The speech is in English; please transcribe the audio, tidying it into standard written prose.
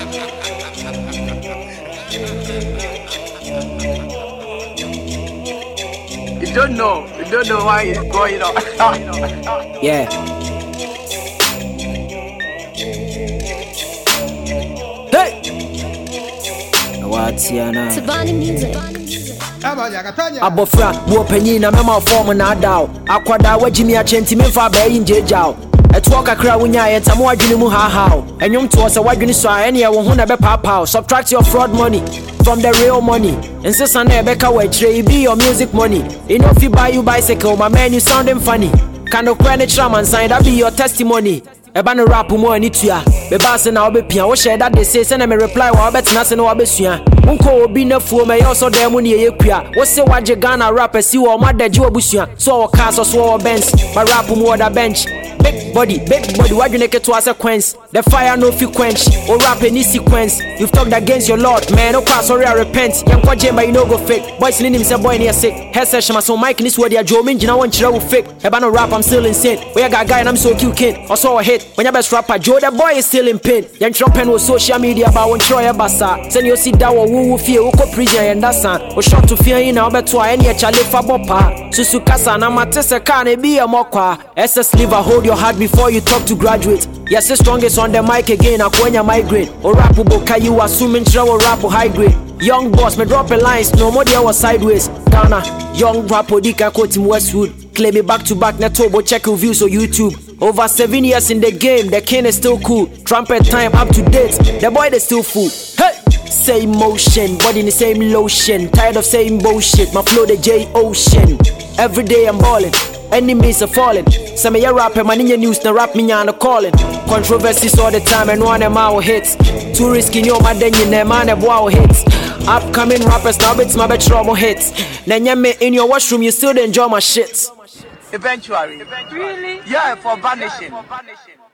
You don't know why it's going on. Yeah. Hey! What's your name? Tabani music. Abofra, wo penyi na mema form na daw. Akwada wa Jimmy Achenti memfa ba yin jejaw. Eto kakra wonya ye tamo adwene mu ha ha. Enwom to se wadwene so a ene ye wo ho na be papa. Subtract your fraud money from the real money. Insist na ebeka wa chire be your music money. You know if you buy you bicycle, my man you sounding funny. Can no cry traman sign that be your testimony. Eba no rap mo ani tua. Be ba se na obepia wo share that they say na me reply wa obetena se na obesua. Unko obi na fuo me yo so dem ne yekua. Wo se waje Ghana rapper si wo madaji obusua. So wo cars so wo bench. My rap mo other bench. Big body, wadwene ke to a sequence. The fire no fi quench. O rap any sequence. You've talked against your Lord, man. No pass sorry I repent. Young kwa jemba you no go fake. Boys lean him say boy near sick. Head session my son Mike this word ya Joe Minji na one chira will fake. Eba no rap I'm still insane. We a guy and I'm so cute kid. Also a hit. When your best rapper Joe the boy is still in pain. Young pen with social media about one try basa. Send you see that woo fear who ko prison and that's o shot to fear in our better any chale fa bopa. Susu kasa na matese can be a mokwa. SS liver hold your heart before you talk to graduate. Yes, the strongest on the mic again. Akwenya migrate. O rap boka you assuming show rap high grade. Young boss me drop a lines no more there was sideways. Ghana young rap dika quote him Westwood. Claim me back to back Netobo check reviews on YouTube. Over 7 years in the game, the king is still cool. Trumpet time up to date. The boy they still fool. Hey! Same motion, body in the same lotion. Tired of saying bullshit. My flow the J Ocean. Every day I'm balling. Enemies are falling. Some of your rapper, man in your news, na rap me on calling. Controversies all the time and one of my hits. Too risky, no man, then you never man of wow hits. Upcoming rappers, now it's my better trouble hits. Then you me in your washroom, you still enjoy my shits. Eventually. Really? Yeah, for vanishing.